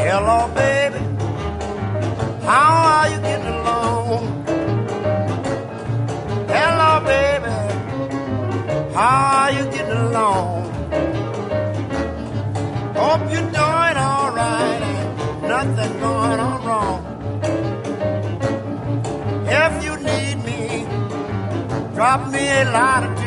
Hello, baby. How are you getting along? Hello, baby. How are you getting along? Hope you're doing all right and nothing going on wrong. If you need me, drop me a line of